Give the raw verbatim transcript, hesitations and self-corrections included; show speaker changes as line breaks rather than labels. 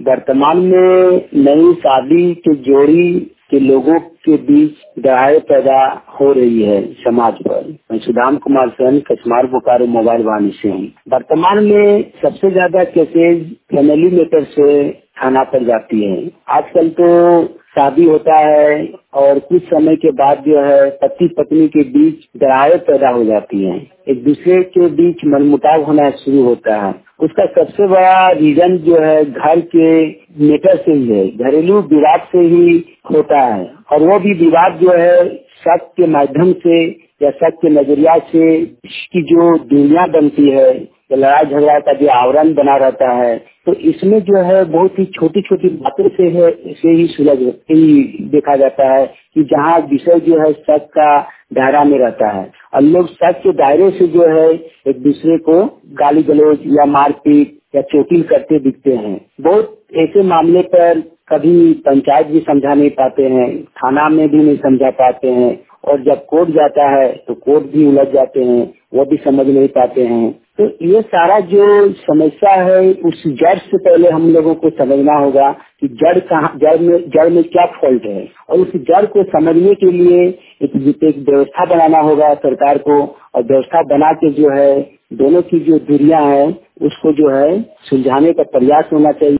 वर्तमान में नई शादी के जोड़ी के लोगों के बीच दरारें पैदा हो रही है समाज पर। मैं सुदाम कुमार सैन कचमार बोकारो मोबाइल वाणी से हूँ। वर्तमान में सबसे ज्यादा केसेज फैमिली मैटर से थाना पर जाती है। आजकल तो शादी होता है और कुछ समय के बाद जो है पति पत्नी के बीच दरारें पैदा हो जाती हैं, एक दूसरे के बीच मनमुटाव होना शुरू होता है। उसका सबसे बड़ा रीजन जो है घर के मैटर से ही है, घरेलू विवाद से ही होता है। और वो भी विवाद जो है शक के माध्यम से या शक के नजरिया से इसकी जो दुनिया बनती है, लड़ाई झगड़ा का जो आवरण बना रहता है, तो इसमें जो है बहुत ही छोटी छोटी बातों से है से ही सुलझ ही देखा जाता है कि जहाँ विषय जो है शक का दायरा में रहता है और लोग शक के दायरे से जो है एक दूसरे को गाली गलौज या मारपीट या चोटिल करते दिखते हैं। बहुत ऐसे मामले पर कभी पंचायत भी समझा नहीं पाते हैं, थाना में भी नहीं समझा पाते हैं, और जब कोर्ट जाता है तो कोर्ट भी उलझ जाते हैं, वो भी समझ नहीं पाते हैं। तो ये सारा जो समस्या है उस जड़ से पहले हम लोगों को समझना होगा कि जड़ कहाँ, जड़ में जड़ में क्या फॉल्ट है, और उस जड़ को समझने के लिए एक, एक व्यवस्था बनाना होगा सरकार को, और व्यवस्था बना के जो है दोनों की जो दूरियां हैं उसको जो है सुलझाने का प्रयास होना चाहिए।